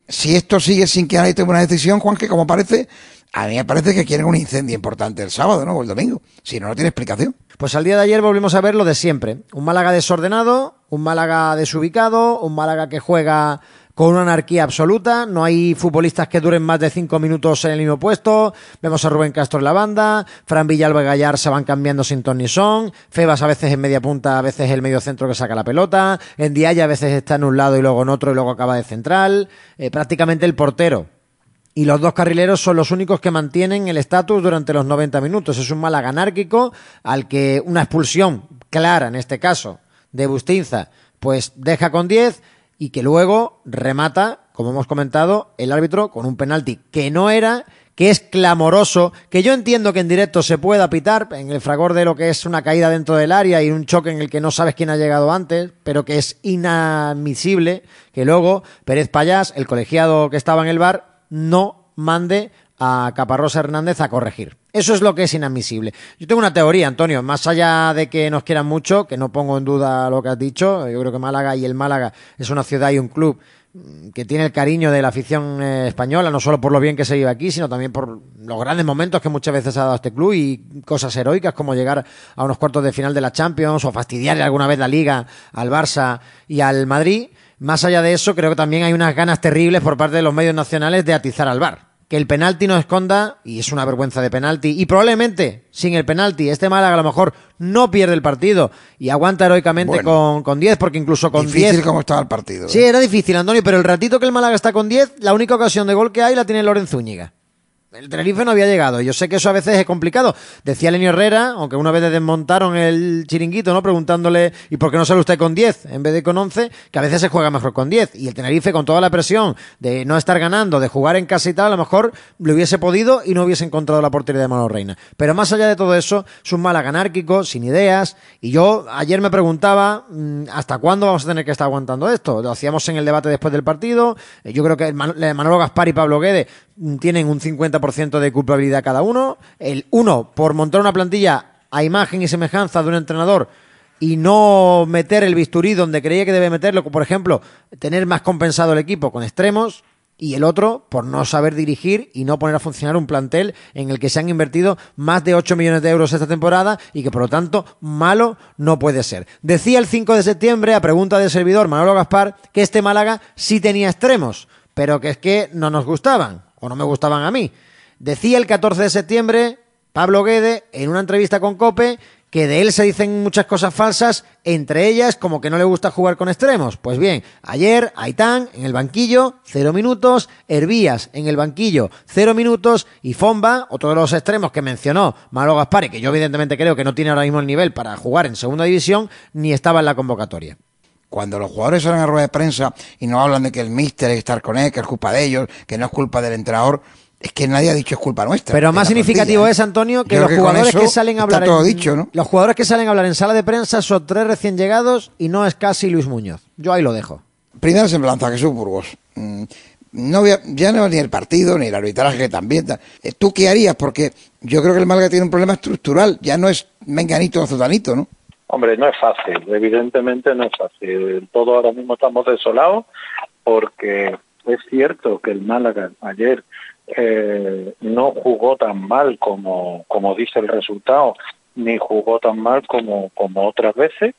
Si esto sigue sin que nadie tome una decisión, Juan, que como parece, a mí me parece que quieren un incendio importante el sábado, ¿no? O el domingo. Si no, no tiene explicación. Pues al día de ayer volvimos a ver lo de siempre. Un Málaga desordenado, un Málaga desubicado, un Málaga que juega con una anarquía absoluta, no hay futbolistas que duren más de 5 minutos en el mismo puesto, vemos a Rubén Castro en la banda, Fran Villalba y Gallar se van cambiando sin ton ni son, Febas a veces en media punta, a veces el medio centro que saca la pelota, Ndiaye a veces está en un lado y luego en otro y luego acaba de central, prácticamente el portero y los dos carrileros son los únicos que mantienen el estatus durante los 90 minutos. Es un Málaga anárquico al que una expulsión clara, en este caso, de Bustinza, pues deja con 10 y que luego remata, como hemos comentado, el árbitro con un penalti que no era, que es clamoroso, que yo entiendo que en directo se pueda pitar en el fragor de lo que es una caída dentro del área y un choque en el que no sabes quién ha llegado antes, pero que es inadmisible que luego Pérez Payás, el colegiado que estaba en el VAR, no mande a Caparrós Hernández a corregir. Eso es lo que es inadmisible. Yo tengo una teoría, Antonio, más allá de que nos quieran mucho, que no pongo en duda lo que has dicho, yo creo que Málaga y el Málaga es una ciudad y un club que tiene el cariño de la afición española, no solo por lo bien que se vive aquí, sino también por los grandes momentos que muchas veces ha dado este club y cosas heroicas como llegar a unos cuartos de final de la Champions o fastidiarle alguna vez la Liga al Barça y al Madrid. Más allá de eso, creo que también hay unas ganas terribles por parte de los medios nacionales de atizar al VAR. Que el penalti no esconda, y es una vergüenza de penalti, y probablemente sin el penalti este Málaga a lo mejor no pierde el partido y aguanta heroicamente con 10, porque incluso con 10... Difícil como estaba el partido. Sí, era difícil, Antonio, pero el ratito que el Málaga está con 10, la única ocasión de gol que hay la tiene Lorenzo Zúñiga. El Tenerife no había llegado. Yo sé que eso a veces es complicado. Decía Lenio Herrera, aunque una vez le desmontaron el chiringuito, ¿no? Preguntándole, ¿y por qué no sale usted con 10 en vez de con 11? Que a veces se juega mejor con 10. Y el Tenerife, con toda la presión de no estar ganando, de jugar en casa y tal, a lo mejor le hubiese podido y no hubiese encontrado la portería de Manolo Reina. Pero más allá de todo eso, es un Málaga anárquico, sin ideas. Y yo ayer me preguntaba, ¿hasta cuándo vamos a tener que estar aguantando esto? Lo hacíamos en el debate después del partido. Yo creo que Manolo Gaspar y Pablo Guede tienen un 50% de culpabilidad cada uno. El uno por montar una plantilla a imagen y semejanza de un entrenador y no meter el bisturí donde creía que debe meterlo, por ejemplo, tener más compensado el equipo con extremos, y el otro por no saber dirigir y no poner a funcionar un plantel en el que se han invertido más de 8 millones de euros esta temporada y que por lo tanto malo no puede ser. Decía el 5 de septiembre, a pregunta del servidor Manolo Gaspar, que este Málaga sí tenía extremos, pero que es que no nos gustaban o no me gustaban a mí. Decía el 14 de septiembre Pablo Guede en una entrevista con COPE que de él se dicen muchas cosas falsas, entre ellas como que no le gusta jugar con extremos. Pues bien, ayer Aitán en el banquillo, 0 minutos, Hervías en el banquillo, 0 minutos, y Fomba, otro de los extremos que mencionó Manolo Gaspar, y que yo evidentemente creo que no tiene ahora mismo el nivel para jugar en segunda división, ni estaba en la convocatoria. Cuando los jugadores salen a rueda de prensa y no hablan de que el míster es estar con él, que es culpa de ellos, que no es culpa del entrenador, es que nadie ha dicho es culpa nuestra. Pero más significativo es, Antonio, que los jugadores que salen a hablar los jugadores que salen a hablar en sala de prensa son 3 recién llegados y no es casi Luis Muñoz. Yo ahí lo dejo. Primera semblanza, Jesús Burgos. Ya no ni el partido, ni el arbitraje, que también. ¿Tú qué harías? Porque yo creo que el Málaga tiene un problema estructural. Ya no es menganito o zutanito, ¿no? Hombre, no es fácil. Evidentemente no es fácil. Todos ahora mismo estamos desolados porque es cierto que el Málaga ayer no jugó tan mal como dice el resultado, ni jugó tan mal como otras veces,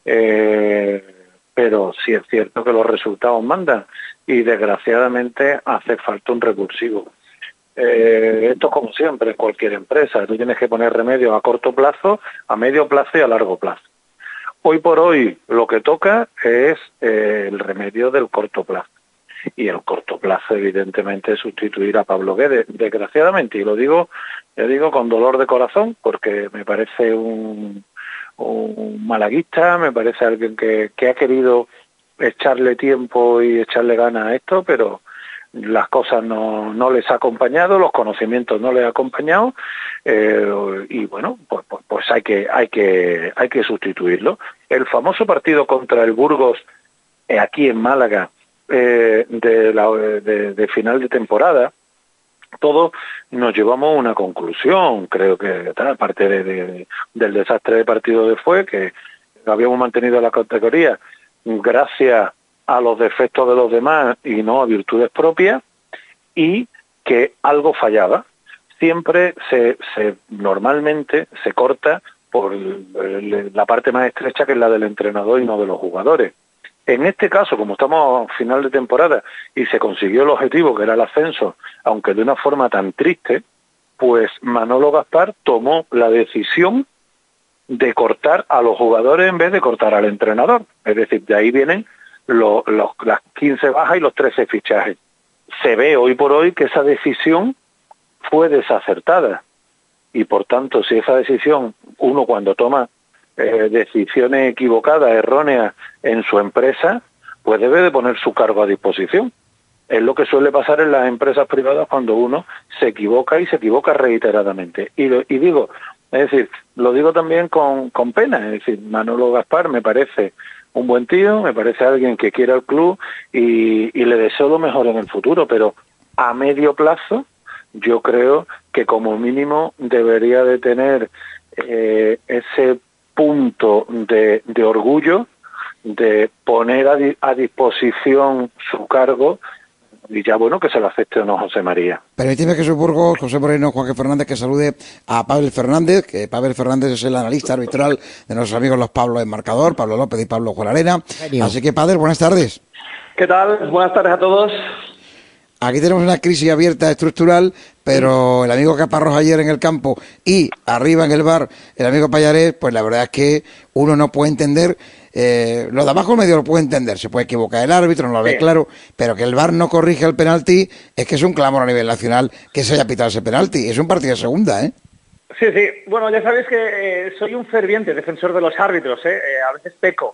pero sí es cierto que los resultados mandan y desgraciadamente hace falta un revulsivo. Esto es como siempre en cualquier empresa, tú tienes que poner remedio a corto plazo, a medio plazo y a largo plazo. Hoy por hoy lo que toca es el remedio del corto plazo. Y el corto plazo, evidentemente, es sustituir a Pablo Guede, desgraciadamente, y lo digo con dolor de corazón, porque me parece un malaguista, me parece alguien que ha querido echarle tiempo y echarle ganas a esto, pero las cosas no les ha acompañado, los conocimientos no les ha acompañado, y bueno, pues hay que sustituirlo. El famoso partido contra el Burgos, aquí en Málaga, de final de temporada, todos nos llevamos a una conclusión. Creo que aparte del desastre de partido de fue, que habíamos mantenido la categoría gracias a los defectos de los demás y no a virtudes propias, y que algo fallaba. Siempre normalmente se corta por la parte más estrecha, que es la del entrenador y no de los jugadores. En este caso, como estamos a final de temporada y se consiguió el objetivo, que era el ascenso, aunque de una forma tan triste, pues Manolo Gaspar tomó la decisión de cortar a los jugadores en vez de cortar al entrenador. Es decir, de ahí vienen las 15 bajas y los 13 fichajes. Se ve hoy por hoy que esa decisión fue desacertada, y por tanto, si esa decisión, uno cuando toma decisiones equivocadas, erróneas en su empresa, pues debe de poner su cargo a disposición. Es lo que suele pasar en las empresas privadas cuando uno se equivoca, y se equivoca reiteradamente. Y digo, es decir, lo digo también con pena, es decir, Manolo Gaspar me parece un buen tío, me parece alguien que quiere al club y le deseo lo mejor en el futuro, pero a medio plazo yo creo que como mínimo debería de tener ese punto de orgullo, de poner a disposición su cargo, y ya bueno, que se lo acepte o no José María. Permíteme, Jesús Burgos, José Moreno, Juan Fernández, que salude a Pavel Fernández, que Pavel Fernández es el analista arbitral de nuestros amigos los Pablo en Marcador, Pablo López y Pablo Juan Arena. Genio. Así que, Pavel, buenas tardes. ¿Qué tal? Buenas tardes a todos. Aquí tenemos una crisis abierta estructural, pero el amigo Caparrós ayer en el campo y arriba en el bar, el amigo Pallarés, pues la verdad es que uno no puede entender, los de abajo medio lo puede entender, se puede equivocar el árbitro, no lo ve claro, pero que el bar no corrige el penalti, es que es un clamor a nivel nacional que se haya pitado ese penalti, es un partido de segunda, ¿eh? Sí, bueno, ya sabéis que soy un ferviente defensor de los árbitros, a veces peco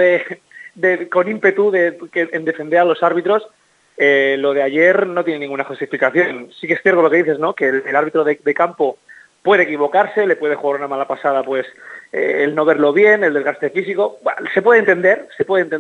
con ímpetu en defender a los árbitros. Lo de ayer no tiene ninguna justificación. Sí que es cierto lo que dices, ¿no? Que el árbitro de campo puede equivocarse, le puede jugar una mala pasada, pues el no verlo bien, el desgaste físico. Bueno, se puede entender,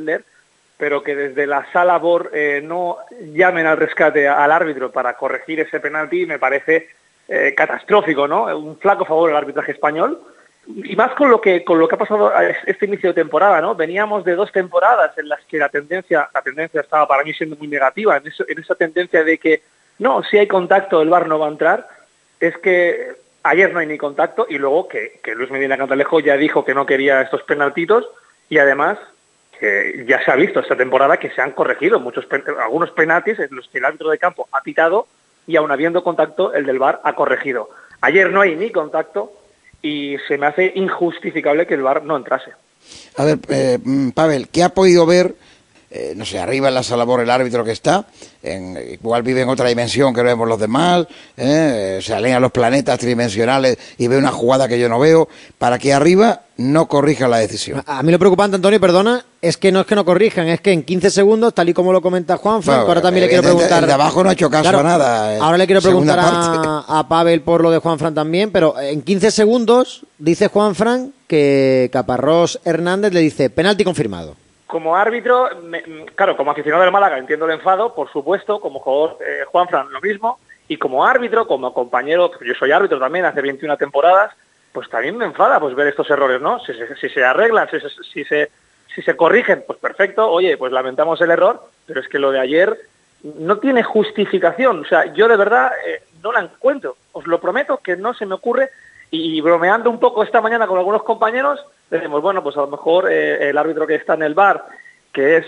pero que desde la sala BOR no llamen al rescate al árbitro para corregir ese penalti me parece catastrófico, ¿no? Un flaco favor al arbitraje español. Y más con lo que ha pasado este inicio de temporada, ¿no? Veníamos de 2 temporadas en las que la tendencia estaba para mí siendo muy negativa, en esa tendencia de que no, si hay contacto el VAR no va a entrar. Es que ayer no hay ni contacto, y luego que Luis Medina Cantalejo ya dijo que no quería estos penaltitos, y además que ya se ha visto esta temporada que se han corregido algunos penaltis en los que el árbitro de campo ha pitado y aun habiendo contacto el del VAR ha corregido. Ayer no hay ni contacto y se me hace injustificable que el VAR no entrase. A ver, Pavel, ¿qué ha podido ver, no sé, arriba en la sala BOR el árbitro que está? Igual vive en otra dimensión que no vemos los demás, se alinean los planetas tridimensionales y ve una jugada que yo no veo, para que arriba no corrija la decisión. A mí lo preocupante, Antonio, perdona, es que no corrijan, es que en 15 segundos, tal y como lo comenta Juanfran, ahora también le quiero preguntar... El de abajo no ha hecho caso a nada. Ahora le quiero preguntar a Pavel por lo de Juanfran también, pero en 15 segundos dice Juanfran que Caparrós Hernández le dice penalti confirmado. Como árbitro, claro, como aficionado del Málaga entiendo el enfado, por supuesto, como jugador Juanfran lo mismo, y como árbitro, como compañero, yo soy árbitro también hace 21 temporadas, pues también me enfada pues ver estos errores, ¿no? Si se arreglan, si se corrigen, pues perfecto, oye, pues lamentamos el error, pero es que lo de ayer no tiene justificación, o sea, yo de verdad no la encuentro, os lo prometo que no se me ocurre, y bromeando un poco esta mañana con algunos compañeros, decimos, bueno, pues a lo mejor el árbitro que está en el VAR, que es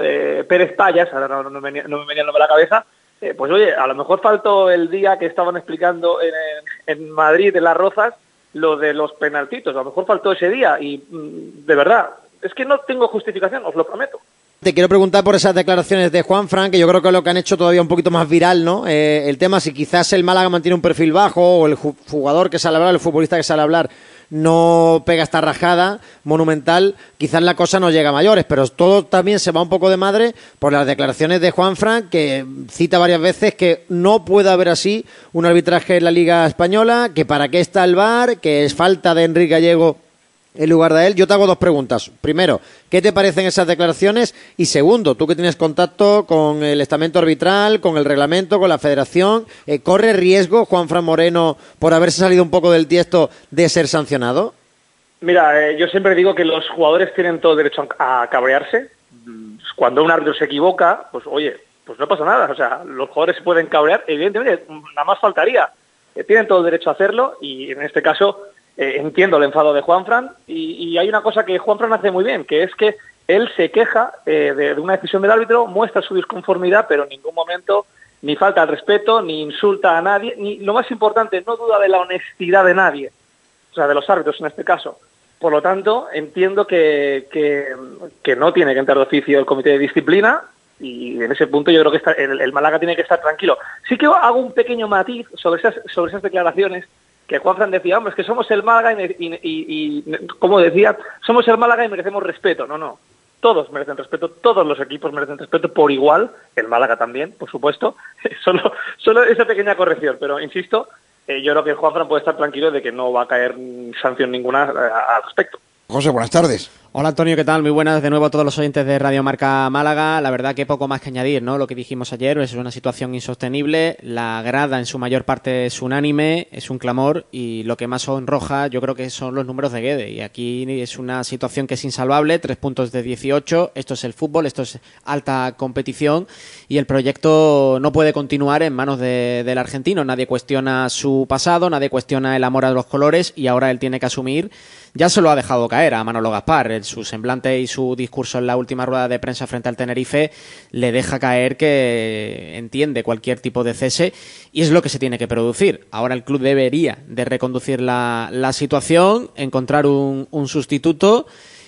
Pérez Payas, ahora no me venía el nombre a la cabeza, pues oye, a lo mejor faltó el día que estaban explicando en Madrid, en Las Rozas, lo de los penaltitos, a lo mejor faltó ese día, y de verdad, es que no tengo justificación, os lo prometo. Te quiero preguntar por esas declaraciones de Juanfran, que yo creo que es lo que han hecho todavía un poquito más viral, ¿no? El tema, si quizás el Málaga mantiene un perfil bajo, o el jugador que sale a hablar, el futbolista que sale a hablar, no pega esta rajada monumental, quizás la cosa no llega a mayores, pero todo también se va un poco de madre por las declaraciones de Juanfran, que cita varias veces que no puede haber así un arbitraje en la Liga Española, que para qué está el VAR, que es falta de Enrique Gallego en lugar de él. Yo te hago 2 preguntas. Primero, ¿qué te parecen esas declaraciones? Y segundo, tú que tienes contacto con el estamento arbitral, con el reglamento, con la federación, ¿corre riesgo Juanfran Moreno por haberse salido un poco del tiesto de ser sancionado? Mira, yo siempre digo que los jugadores tienen todo derecho a cabrearse. cuando un árbitro se equivoca, pues oye, pues no pasa nada. O sea, los jugadores se pueden cabrear, evidentemente, nada más faltaría. Tienen todo el derecho a hacerlo y en este caso entiendo el enfado de Juanfran y hay una cosa que Juanfran hace muy bien, que es que él se queja de una decisión del árbitro, muestra su disconformidad, pero en ningún momento ni falta al respeto, ni insulta a nadie, ni lo más importante, no duda de la honestidad de nadie, o sea, de los árbitros en este caso. Por lo tanto, entiendo que no tiene que entrar de oficio el comité de disciplina y en ese punto yo creo que el Málaga tiene que estar tranquilo. Sí que hago un pequeño matiz sobre esas declaraciones que Juanfran decía, hombre, es que somos el Málaga y como decía, somos el Málaga y merecemos respeto. No. Todos merecen respeto, todos los equipos merecen respeto por igual, el Málaga también, por supuesto. Solo esa pequeña corrección, pero insisto, yo creo que Juanfran puede estar tranquilo de que no va a caer sanción ninguna al respecto. José, buenas tardes. Hola Antonio, ¿qué tal? Muy buenas de nuevo a todos los oyentes de Radio Marca Málaga. La verdad que poco más que añadir, ¿no? Lo que dijimos ayer es una situación insostenible. La grada en su mayor parte es unánime, es un clamor y lo que más sonroja yo creo que son los números de Guede. Y aquí es una situación que es insalvable, 3 puntos de 18. Esto es el fútbol, esto es alta competición y el proyecto no puede continuar en manos del argentino. Nadie cuestiona su pasado, nadie cuestiona el amor a los colores y ahora él tiene que asumir. Ya se lo ha dejado caer a Manolo Gaspar. Su semblante y su discurso en la última rueda de prensa frente al Tenerife le deja caer que entiende cualquier tipo de cese y es lo que se tiene que producir. Ahora el club debería de reconducir la situación, encontrar un sustituto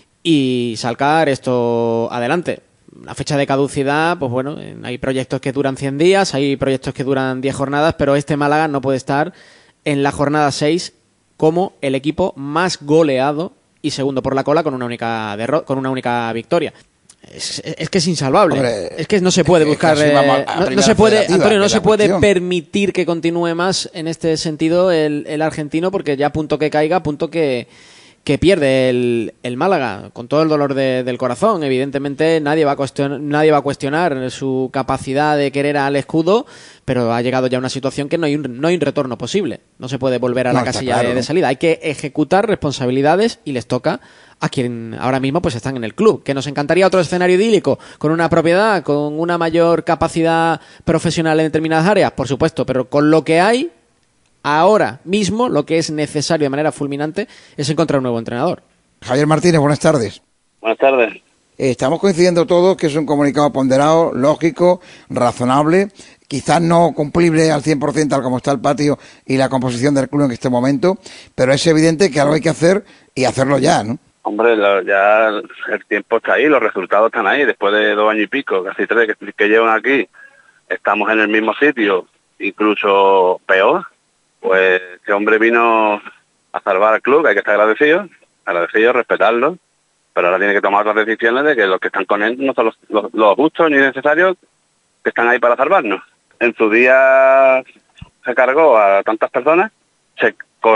y sacar esto adelante. La fecha de caducidad, pues bueno, hay proyectos que duran 100 días, hay proyectos que duran 10 jornadas, pero este Málaga no puede estar en la jornada 6 como el equipo más goleado y segundo por la cola con una única victoria. Es que es insalvable. Hombre, es que no se puede buscar, no se puede, Antonio, no se puede permitir que continúe más en este sentido el argentino, porque ya punto que caiga, punto que pierde el Málaga, con todo el dolor del corazón. Evidentemente nadie va a cuestionar su capacidad de querer al escudo, pero ha llegado ya una situación que no hay un retorno posible. No se puede volver a la casilla de salida. Hay que ejecutar responsabilidades y les toca a quien ahora mismo pues están en el club. Que nos encantaría otro escenario idílico, con una propiedad, con una mayor capacidad profesional en determinadas áreas, por supuesto, pero con lo que hay ahora mismo, lo que es necesario de manera fulminante es encontrar un nuevo entrenador. Javier Martínez, buenas tardes. Buenas tardes. Estamos coincidiendo todos que es un comunicado ponderado, lógico, razonable, quizás no cumplible al 100% tal como está el patio y la composición del club en este momento, pero es evidente que algo hay que hacer y hacerlo ya, ¿no? Hombre, ya el tiempo está ahí, los resultados están ahí, después de 2 años y pico, casi 3 que llevan aquí, estamos en el mismo sitio, incluso peor. Pues este hombre vino a salvar al club, hay que estar agradecido, respetarlo, pero ahora tiene que tomar otras decisiones de que los que están con él no son los justos ni necesarios que están ahí para salvarnos. En su día se cargó a tantas personas, se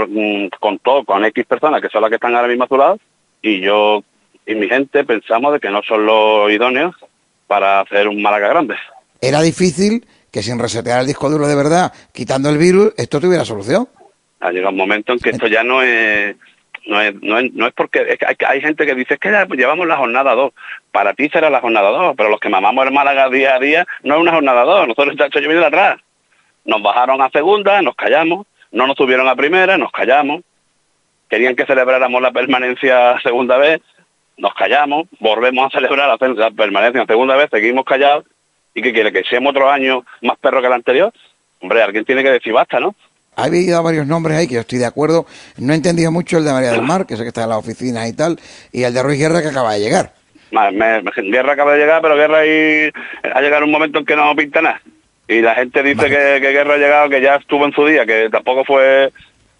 contó con X personas que son las que están ahora mismo a su lado, y yo y mi gente pensamos de que no son los idóneos para hacer un Málaga grande. Era difícil que sin resetear el disco duro de verdad, quitando el virus, esto tuviera solución. Ha llegado un momento en que esto ya no es porque es que hay gente que dice, es que ya llevamos la jornada 2. Para ti será la jornada 2, pero los que mamamos el Málaga día a día no es una jornada 2. Nosotros ya yo vine de atrás. Nos bajaron a segunda, nos callamos. No nos subieron a primera, nos callamos. Querían que celebráramos la permanencia segunda vez, nos callamos. Volvemos a celebrar la permanencia segunda vez, seguimos callados. ¿Y qué quiere? ¿Que seamos otro año más perro que el anterior? Hombre, alguien tiene que decir basta, ¿no? Ha habido varios nombres ahí que yo estoy de acuerdo. No he entendido mucho el de María del Mar, que sé que está en la oficina y tal, y el de Ruiz Guerra, que acaba de llegar. Guerra acaba de llegar, pero Guerra ahí ha llegado un momento en que no pinta nada. Y la gente dice que Guerra ha llegado, que ya estuvo en su día, que tampoco fue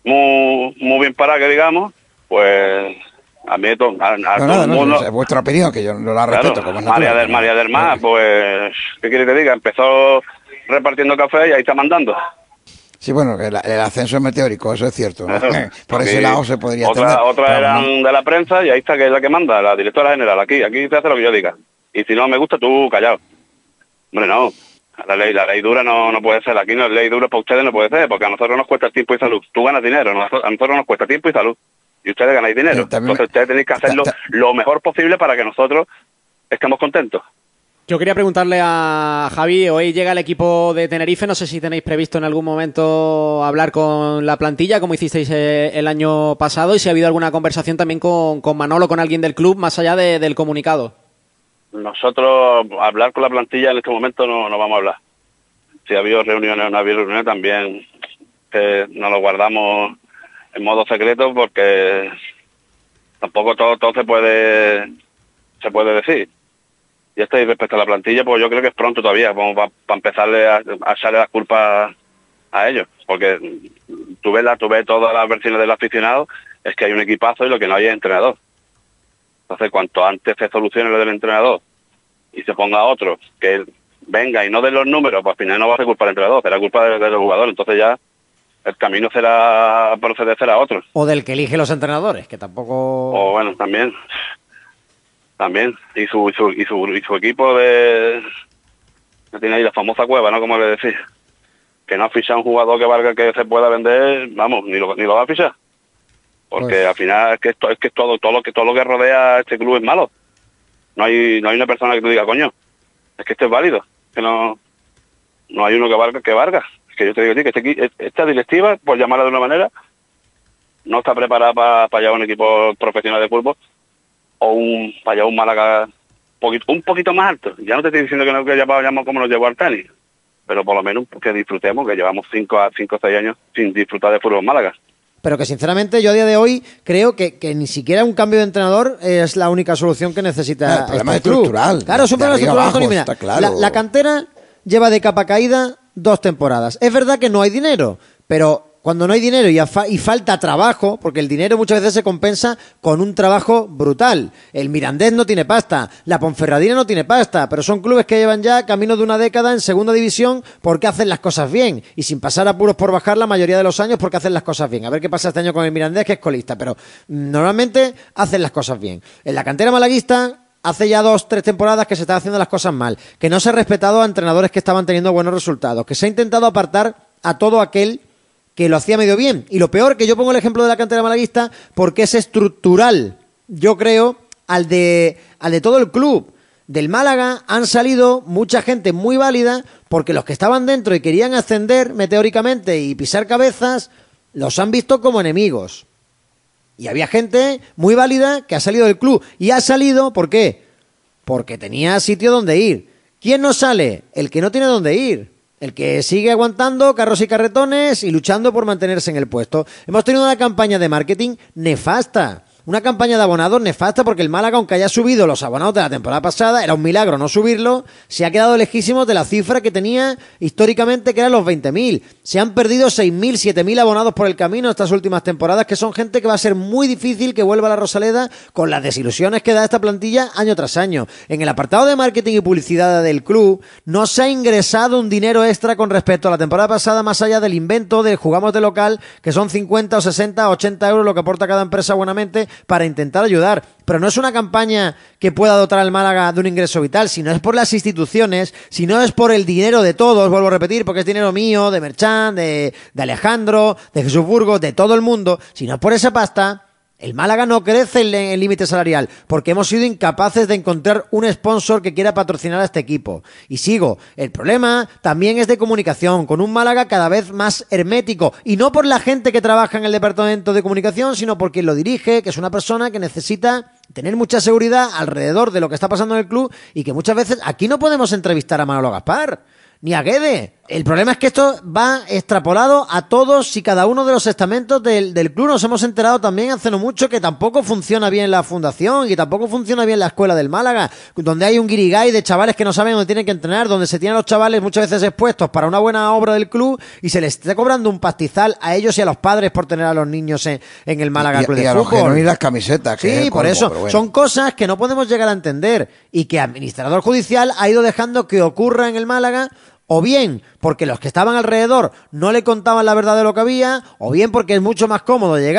muy bien parado, que digamos. Pues a mí todo el mundo... Es vuestra opinión, que yo no la respeto. Como es natural, María del Mar, pues, ¿qué quiere que te diga? Empezó repartiendo café y ahí está mandando. Sí, bueno, el ascenso es meteórico, eso es cierto, ¿no? Por ese lado se podría entender. Otra eran de la prensa y ahí está, que es la que manda, la directora general. Aquí se hace lo que yo diga. Y si no me gusta, tú callado. Hombre, no. La ley dura no puede ser. Aquí no es ley dura para ustedes, no puede ser, porque a nosotros nos cuesta tiempo y salud. Tú ganas dinero, a nosotros nos cuesta tiempo y salud. Y ustedes ganáis dinero. Entonces ustedes tenéis que hacerlo lo mejor posible para que nosotros estamos contentos. Yo quería preguntarle a Javi, hoy llega el equipo de Tenerife, no sé si tenéis previsto en algún momento hablar con la plantilla, como hicisteis el año pasado, y si ha habido alguna conversación también con Manolo, con alguien del club, más allá del comunicado. Nosotros, hablar con la plantilla en este momento no vamos a hablar. Si ha habido reuniones o no ha habido reuniones, también nos lo guardamos en modo secreto, porque tampoco todo se puede decir. Y respecto a la plantilla, pues yo creo que es pronto todavía, como para empezarle a echarle las culpas a ellos, porque tú ves todas las versiones del aficionado, es que hay un equipazo y lo que no hay es entrenador. Entonces, cuanto antes se solucione lo del entrenador y se ponga otro que venga y no de los números, pues al final no va a ser culpa del entrenador, será culpa de los jugadores. Entonces ya el camino será proceder a otro. O del que elige los entrenadores, que tampoco... O bueno, también y su equipo que tiene ahí la famosa cueva, ¿no? Como le decía, que no ha fichado un jugador que valga, que se pueda vender, vamos, ni lo va a fichar, porque pues... al final es que todo lo que rodea a este club es malo. No hay una persona que te diga, coño, es que esto es válido, que no hay uno que valga. Es que yo te digo a ti que esta directiva, por llamarla de una manera, no está preparada para llevar un equipo profesional de fútbol, o para llevar un Málaga un poquito más alto. Ya no te estoy diciendo que llevamos como nos llevó Artani, pero por lo menos que disfrutemos, que llevamos 5 o 6 años sin disfrutar de fútbol en Málaga. Pero que sinceramente yo a día de hoy creo que ni siquiera un cambio de entrenador es la única solución que necesita el problema este club. estructural. Claro, es un problema estructural, Antonio. Mira, claro. la cantera lleva de capa caída 2 temporadas. Es verdad que no hay dinero, pero cuando no hay dinero y falta trabajo, porque el dinero muchas veces se compensa con un trabajo brutal. El Mirandés no tiene pasta, la Ponferradina no tiene pasta, pero son clubes que llevan ya camino de una década en segunda división porque hacen las cosas bien, y sin pasar apuros por bajar la mayoría de los años porque hacen las cosas bien. A ver qué pasa este año con el Mirandés, que es colista, pero normalmente hacen las cosas bien. En la cantera malaguista hace ya 2-3 temporadas que se están haciendo las cosas mal, que no se ha respetado a entrenadores que estaban teniendo buenos resultados, que se ha intentado apartar a todo aquel que lo hacía medio bien. Y lo peor, que yo pongo el ejemplo de la cantera malaguista porque es estructural, yo creo, al de todo el club. Del Málaga han salido mucha gente muy válida, porque los que estaban dentro y querían ascender meteóricamente y pisar cabezas, los han visto como enemigos. Y había gente muy válida que ha salido del club. Y ha salido, ¿por qué? Porque tenía sitio donde ir. ¿Quién no sale? El que no tiene donde ir. El que sigue aguantando carros y carretones y luchando por mantenerse en el puesto. Hemos tenido una campaña de marketing nefasta. Una campaña de abonados nefasta, porque el Málaga, aunque haya subido los abonados de la temporada pasada, era un milagro no subirlo, se ha quedado lejísimos de la cifra que tenía históricamente, que eran los 20.000. Se han perdido 6.000, 7.000 abonados por el camino estas últimas temporadas, que son gente que va a ser muy difícil que vuelva a la Rosaleda con las desilusiones que da esta plantilla año tras año. En el apartado de marketing y publicidad del club no se ha ingresado un dinero extra con respecto a la temporada pasada, más allá del invento de jugamos de local, que son 50 o 60 o 80 euros lo que aporta cada empresa buenamente para intentar ayudar. Pero no es una campaña que pueda dotar al Málaga de un ingreso vital, si no es por las instituciones, si no es por el dinero de todos, vuelvo a repetir, porque es dinero mío, de Merchan, de Alejandro, de Jesús Burgos, de todo el mundo. Si no es por esa pasta, el Málaga no crece en el límite salarial, porque hemos sido incapaces de encontrar un sponsor que quiera patrocinar a este equipo. Y sigo, el problema también es de comunicación, con un Málaga cada vez más hermético, y no por la gente que trabaja en el departamento de comunicación, sino por quien lo dirige, que es una persona que necesita tener mucha seguridad alrededor de lo que está pasando en el club, y que muchas veces aquí no podemos entrevistar a Manolo Gaspar ni a Guede. El problema es que esto va extrapolado a todos y cada uno de los estamentos del club. Nos hemos enterado también hace no mucho que tampoco funciona bien la fundación y tampoco funciona bien la escuela del Málaga, donde hay un guirigay de chavales que no saben dónde tienen que entrenar, donde se tienen a los chavales muchas veces expuestos para una buena obra del club y se les está cobrando un pastizal a ellos y a los padres por tener a los niños en el Málaga Club de Fútbol. Y a los que no, y las camisetas. Que sí, por eso. Bueno. Son cosas que no podemos llegar a entender y que el administrador judicial ha ido dejando que ocurra en el Málaga, o bien porque los que estaban alrededor no le contaban la verdad de lo que había, o bien porque es mucho más cómodo llegar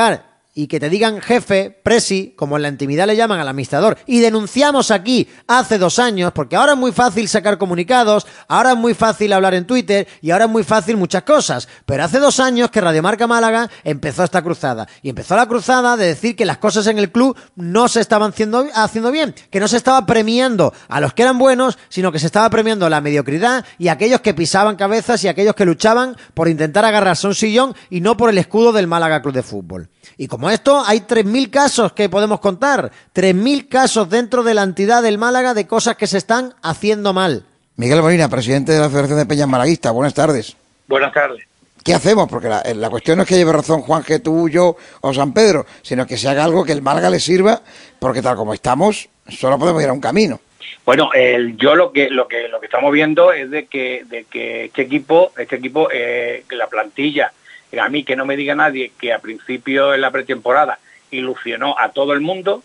y que te digan jefe, presi, como en la intimidad le llaman al administrador, y denunciamos aquí hace 2 años, porque ahora es muy fácil sacar comunicados, ahora es muy fácil hablar en Twitter y ahora es muy fácil muchas cosas, pero hace 2 años que Radio Marca Málaga empezó esta cruzada, y empezó la cruzada de decir que las cosas en el club no se estaban haciendo bien, que no se estaba premiando a los que eran buenos, sino que se estaba premiando la mediocridad y aquellos que pisaban cabezas y aquellos que luchaban por intentar agarrarse a un sillón y no por el escudo del Málaga Club de Fútbol. Y como esto, hay 3.000 casos que podemos contar. 3.000 casos dentro de la entidad del Málaga de cosas que se están haciendo mal. Miguel Molina, presidente de la Federación de Peñas Malaguistas. Buenas tardes. Buenas tardes. ¿Qué hacemos? Porque la cuestión no es que lleve razón Juan, que tú, yo o San Pedro, sino que se haga algo que el Málaga le sirva, porque tal como estamos, solo podemos ir a un camino. Bueno, yo lo que estamos viendo es de que este equipo, la plantilla, a mí que no me diga nadie que a principio en la pretemporada ilusionó a todo el mundo,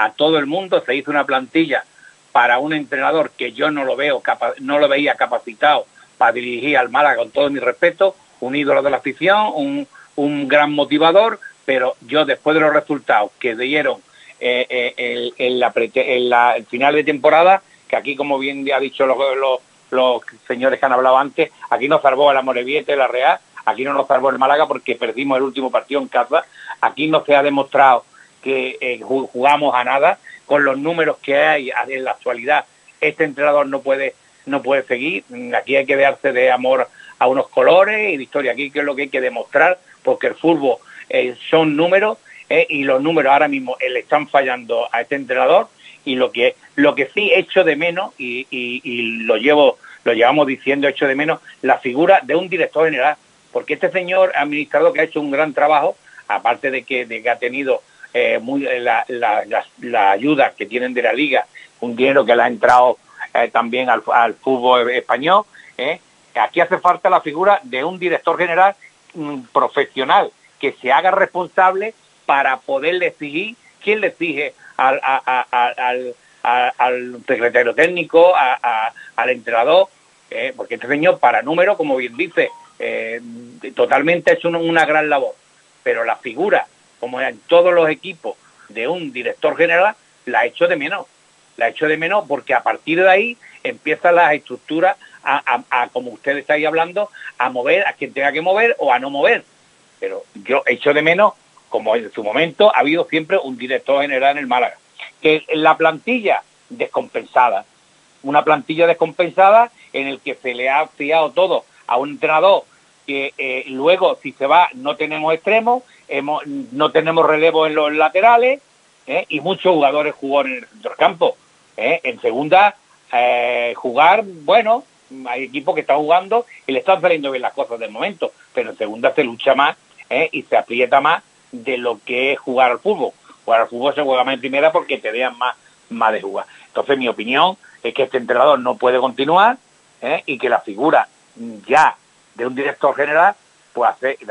se hizo una plantilla para un entrenador que yo no lo veía capacitado para dirigir al Málaga, con todo mi respeto, un ídolo de la afición, un gran motivador, pero yo después de los resultados que dieron el final de temporada, que aquí, como bien ha dicho los señores que han hablado antes, aquí nos salvó el Amorebieta, la Real, aquí no nos salvó el Málaga porque perdimos el último partido en casa, aquí no se ha demostrado que jugamos a nada, con los números que hay en la actualidad, este entrenador no puede seguir, aquí hay que darse de amor a unos colores y de historia, aquí que es lo que hay que demostrar, porque el fútbol son números, y los números ahora mismo le están fallando a este entrenador, y lo que sí echo de menos, y lo llevamos diciendo, echo de menos la figura de un director general, porque este señor administrador que ha hecho un gran trabajo, aparte de que ha tenido la ayuda que tienen de la Liga, un dinero que le ha entrado también al fútbol español, aquí hace falta la figura de un director general profesional, que se haga responsable para poderle exigir. ¿Quién le exige al secretario técnico, al entrenador? Porque este señor, para número, como bien dice, totalmente es una gran labor, pero la figura, como en todos los equipos, de un director general, la echo de menos porque a partir de ahí empiezan las estructuras como usted está ahí hablando, a mover a quien tenga que mover o a no mover. Pero yo echo de menos, como en su momento ha habido siempre un director general en el Málaga, que la plantilla descompensada, una plantilla descompensada en el que se le ha fiado todo a un entrenador que luego, si se va, no tenemos extremos, no tenemos relevo en los laterales, y muchos jugadores jugaron en el centrocampo. En segunda, jugar, bueno, hay equipos que están jugando y le están saliendo bien las cosas del momento, pero en segunda se lucha más, y se aprieta más de lo que es jugar al fútbol. Jugar al fútbol se juega más en primera porque te dejan más de jugar. Entonces mi opinión es que este entrenador no puede continuar, y que la figura ya de un director general pues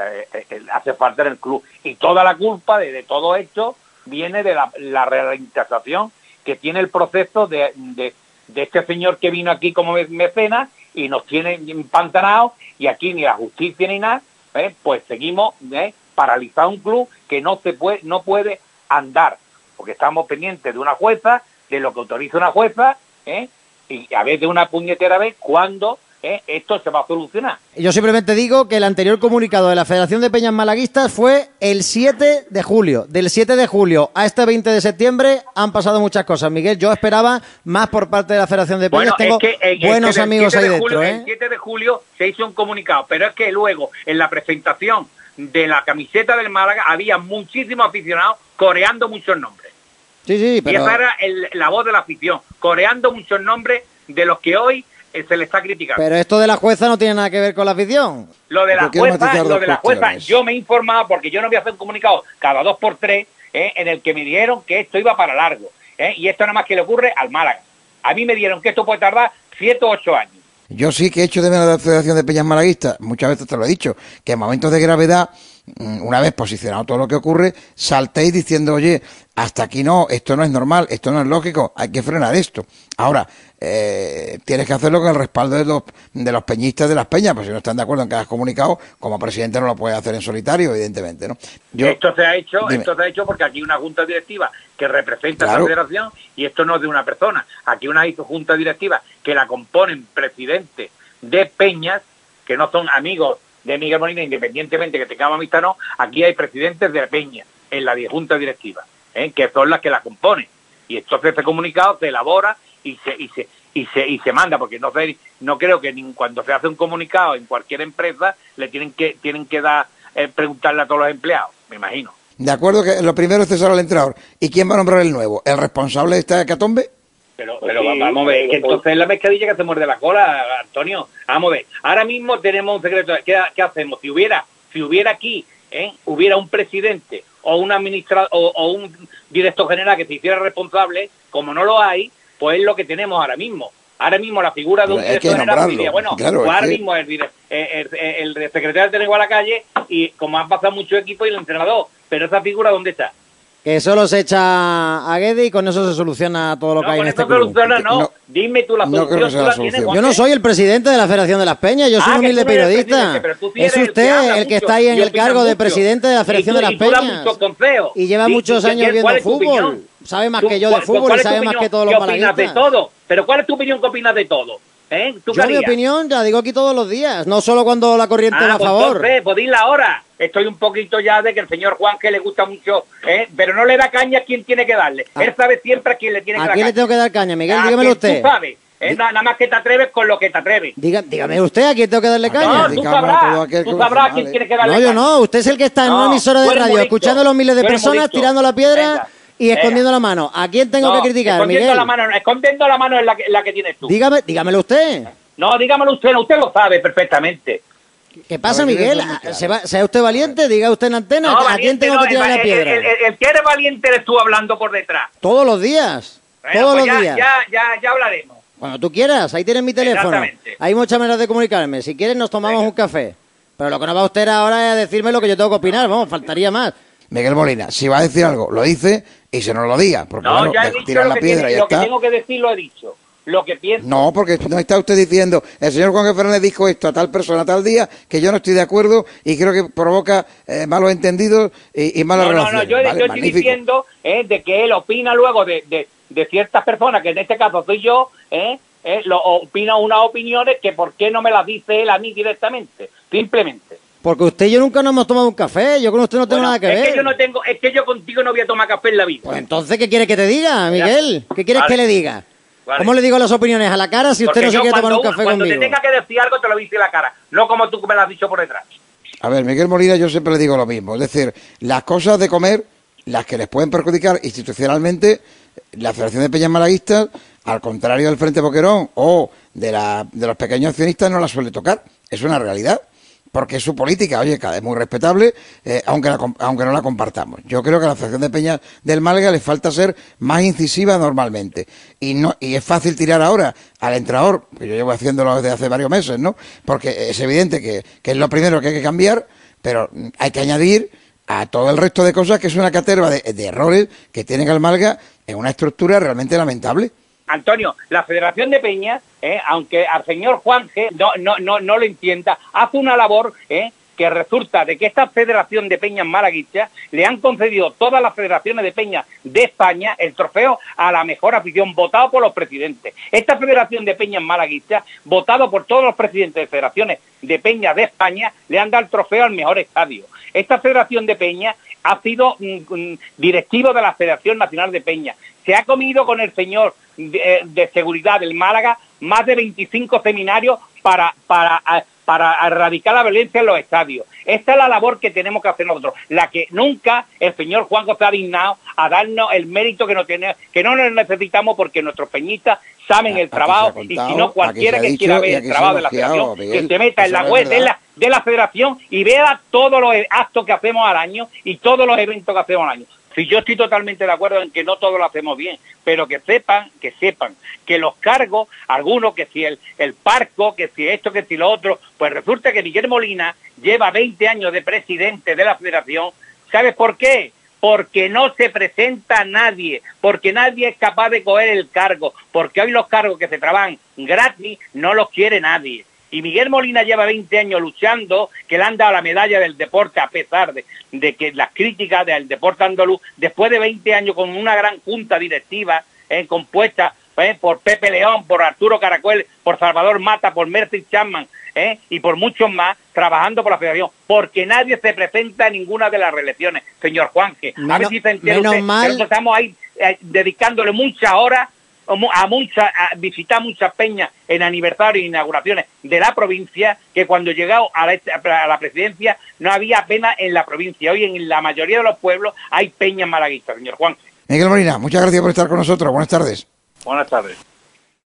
hace falta en el club. Y toda la culpa de todo esto viene de la realización que tiene el proceso de este señor que vino aquí como mecenas y nos tiene empantanados, y aquí ni la justicia ni nada, pues seguimos paralizado un club que no puede andar, porque estamos pendientes de una jueza, de lo que autoriza una jueza, y a veces de una puñetera vez cuando esto se va a solucionar. Yo simplemente digo que el anterior comunicado de la Federación de Peñas Malaguistas fue el 7 de julio. Del 7 de julio a este 20 de septiembre han pasado muchas cosas. Miguel, yo esperaba más por parte de la Federación de Peñas. Tengo buenos amigos ahí dentro. El 7 de julio se hizo un comunicado, pero es que luego, en la presentación de la camiseta del Málaga, había muchísimos aficionados coreando muchos nombres. Sí, pero... Y esa era la voz de la afición, coreando muchos nombres de los que hoy se le está criticando. Pero esto de la jueza no tiene nada que ver con la afición. Lo de la jueza, yo me he informado porque yo no voy a hacer un comunicado cada 2 por 3, en el que me dijeron que esto iba para largo, y esto nada más que le ocurre al Málaga. A mí me dijeron que esto puede tardar 7 o 8 años. Yo sí que he hecho de menos de la Federación de Peñas Malaguistas, muchas veces te lo he dicho, que en momentos de gravedad una vez posicionado todo lo que ocurre, saltéis diciendo, oye, hasta aquí no, esto no es normal, esto no es lógico, hay que frenar esto. Ahora, tienes que hacerlo con el respaldo de los peñistas de las peñas, pues si no están de acuerdo en que has comunicado, como presidente no lo puedes hacer en solitario, evidentemente, ¿no? Esto se ha hecho porque aquí hay una junta directiva que representa a esa federación y esto no es de una persona. Aquí una junta directiva que la componen presidentes de peñas que no son amigos de Miguel Molina, independientemente que tengamos amistad o no. Aquí hay presidentes de peñas en la junta directiva, que son las que la componen. Y entonces ese comunicado se elabora y se manda, porque no creo que cuando se hace un comunicado en cualquier empresa le tienen que dar preguntarle a todos los empleados, me imagino. De acuerdo que lo primero es cesar al entrenador. ¿Y quién va a nombrar el nuevo? ¿El responsable de esta hecatombe? Pero vamos a ver, que entonces es la pescadilla que se muerde la cola, Antonio. Vamos a ver, ahora mismo tenemos un secreto. ¿Qué hacemos? Si hubiera aquí, hubiera un presidente o un administrador o un director general que se hiciera responsable, como no lo hay, pues es lo que tenemos ahora mismo. Ahora mismo la figura de un director general diría, bueno, claro, pues ahora mismo el secretario tenemos a la calle y como han pasado muchos equipos y el entrenador, pero esa figura ¿dónde está? Que solo se echa a Guede y con eso se soluciona todo lo que hay en este club. No, dime tú la solución. Yo no soy el presidente de la Federación de las Peñas, yo soy un humilde periodista. Es usted el que está ahí en el cargo de presidente de la Federación de las Peñas. Y lleva muchos años viendo fútbol. Sabe más que yo de fútbol y sabe más que todos los malaguistas. ¿Qué opinas de todo? ¿Pero cuál es tu opinión? ¿Qué opinas de todo? Yo mi opinión la digo aquí todos los días, no solo cuando la corriente va a favor. Pues dila ahora. Estoy un poquito ya de que el señor Juan, que le gusta mucho, pero no le da caña a quien tiene que darle. Él sabe siempre a quién le tiene que dar caña. ¿A quién le tengo que dar caña, Miguel? Dígamelo usted. Tú sabes. Nada más que te atreves con lo que te atreves. Dígame usted a quién tengo que darle caña. No, tú sabrás a quién tiene que darle caña. No, yo no. Usted es el que está en una emisora de radio escuchando a los miles de personas tirando la piedra y escondiendo la mano. ¿A quién tengo que criticar, Miguel? Escondiendo la mano es la que tienes tú. Dígamelo usted. No, dígamelo usted lo sabe perfectamente. ¿Qué pasa, Miguel? Sea usted valiente, diga usted en antena. No, ¿a quién tengo que tirar la piedra? El que eres valiente eres tú hablando por detrás. Todos los días. Bueno, todos pues los días. Ya hablaremos. Cuando tú quieras, ahí tienes mi teléfono. Hay muchas maneras de comunicarme. Si quieres, nos tomamos un café. Pero lo que no va usted ahora es a decirme lo que yo tengo que opinar. Vamos, faltaría más. Miguel Molina, si va a decir algo, lo dice y se nos lo diga. Porque no, bueno, ya he dicho tirar la piedra y ya está. Lo que tengo que decir lo he dicho. Lo que pienso. No, porque no está usted diciendo, el señor Juan G. Fernández dijo esto a tal persona a tal día, que yo no estoy de acuerdo y creo que provoca malos entendidos y malas relaciones. Yo estoy diciendo de que él opina luego de ciertas personas, que en este caso soy yo, opina unas opiniones que por qué no me las dice él a mí directamente, simplemente. Porque usted y yo nunca nos hemos tomado un café, yo con usted no tengo nada que ver. Es que yo contigo no voy a tomar café en la vida. Pues entonces, ¿qué quiere que te diga, Miguel? ¿Qué quieres que le diga? Vale. ¿Cómo le digo las opiniones a la cara si usted no se quiere tomar un café conmigo? Cuando te tenga que decir algo te lo dice a la cara, no como tú me lo has dicho por detrás. A ver, Miguel Molina, yo siempre le digo lo mismo, es decir, las cosas de comer, las que les pueden perjudicar institucionalmente, la Federación de Peñas Malaguistas, al contrario del Frente Boquerón o de los pequeños accionistas, no las suele tocar. Es una realidad. Porque es su política, oye, cada vez muy respetable, aunque no la compartamos. Yo creo que a la Federación de Peñas del Málaga le falta ser más incisiva normalmente. Y es fácil tirar ahora al entrenador, que yo llevo haciéndolo desde hace varios meses, ¿no? Porque es evidente que es lo primero que hay que cambiar, pero hay que añadir a todo el resto de cosas que es una caterva de errores que tiene el Málaga en una estructura realmente lamentable. Antonio, la Federación de Peñas, aunque al señor Juan G. no lo entienda, hace una labor que resulta de que esta Federación de Peñas Malaguistas le han concedido todas las federaciones de peñas de España el trofeo a la mejor afición, votado por los presidentes. Esta Federación de Peñas Malaguistas, votado por todos los presidentes de federaciones de peñas de España, le han dado el trofeo al mejor estadio. Esta Federación de Peñas ha sido directivo de la Federación Nacional de Peñas. Se ha comido con el señor de seguridad del Málaga más de 25 seminarios para erradicar la violencia en los estadios. Esta es la labor que tenemos que hacer nosotros, la que nunca el señor Juan José ha dignado a darnos el mérito que no nos necesitamos, porque nuestros peñistas saben el trabajo, y si no, cualquiera que quiera ver el trabajo de la federación, que se meta en la web de la federación y vea todos los actos que hacemos al año y todos los eventos que hacemos al año. Si yo estoy totalmente de acuerdo en que no todos lo hacemos bien, pero que sepan que los cargos, algunos, que si el Parco, que si esto, que si lo otro, pues resulta que Miguel Molina lleva 20 años de presidente de la Federación. ¿Sabes por qué? Porque no se presenta nadie, porque nadie es capaz de coger el cargo, porque hoy los cargos que se trabajan gratis no los quiere nadie. Y Miguel Molina lleva 20 años luchando, que le han dado la medalla del deporte, a pesar de que las críticas del deporte andaluz, después de 20 años con una gran junta directiva compuesta por Pepe León, por Arturo Caracuel, por Salvador Mata, por Mercy Chapman, y por muchos más, trabajando por la Federación, porque nadie se presenta a ninguna de las reelecciones, señor Juanje. A ver si se entera usted, que nosotros estamos ahí dedicándole muchas horas a visitar muchas peñas en aniversarios e inauguraciones de la provincia, que cuando llegado a la presidencia no había apenas en la provincia. Hoy en la mayoría de los pueblos hay peñas malaguistas, señor Juan. Miguel Molina, muchas gracias por estar con nosotros. Buenas tardes. Buenas tardes.